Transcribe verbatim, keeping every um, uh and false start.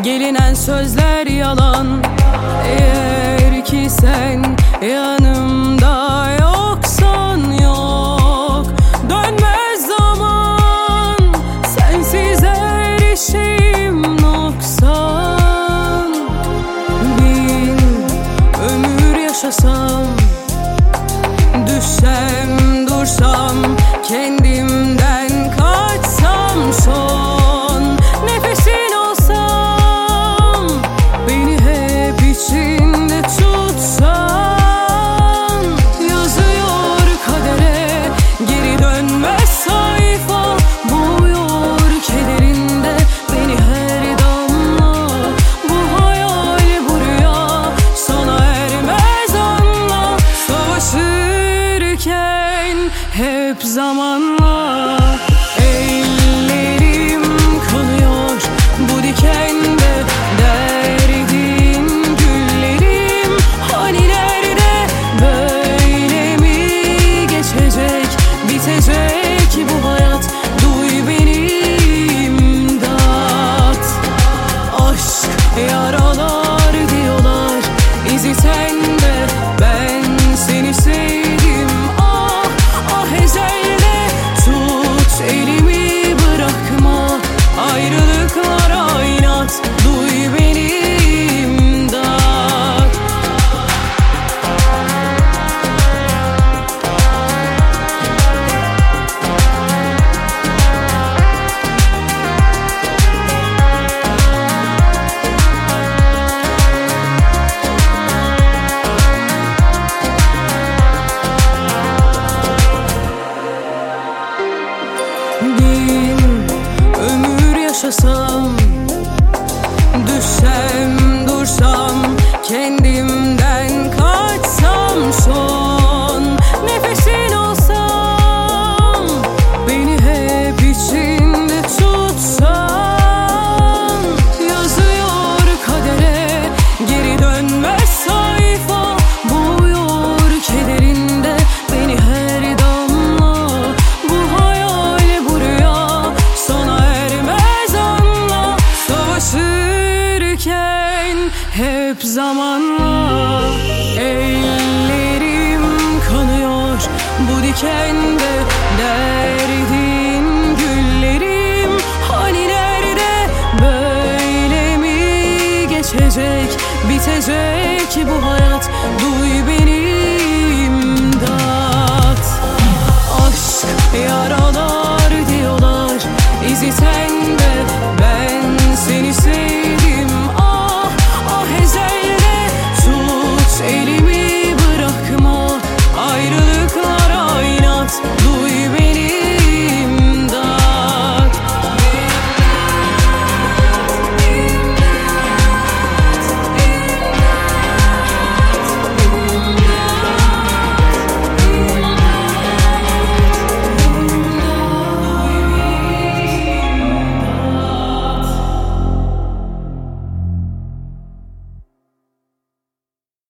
Gelinen sözler yalan. Eğer ki sen yanımda yoksan yok, dönmez zaman. Sensiz her şeyim noksan. Bin ömür yaşasam, düşsem dursam, kendimden kaçsam, son nefesin olsam, beni hep içinde tutsan. Yazıyor kadere, geri dönmez sayfa, boğuyor kederinde beni her damla. Bu hayal, bu rüya sona ermez anla. Savaşırken hep zamanla. Ellerim kanıyor bu dikende, derdin güllerim hani nerede? Böyle mi geçecek, bitecek bu hayat? Duy beni imdat. Aşk yaralar diyorlar, izi sende, ben seni sevdim. Ah ah ezelde, tut elimi bırakma, ayrılıklara inat. Duy beni imdat. Bin ömür yaşasam, düşsem dursam, kendimden kaçsam, son nefesin olsam, beni hep içinde tutsan. Yazıyor kadere, geri dönmez sayfa, boğuyor kederinde beni her damla. Bu hayal, bu rüya sona ermez anla. Savaşırken hep zamanla. Ellerim kanıyor bu dikende, derdin güllerim hani nerede? Böyle mi geçecek, bitecek bu hayat?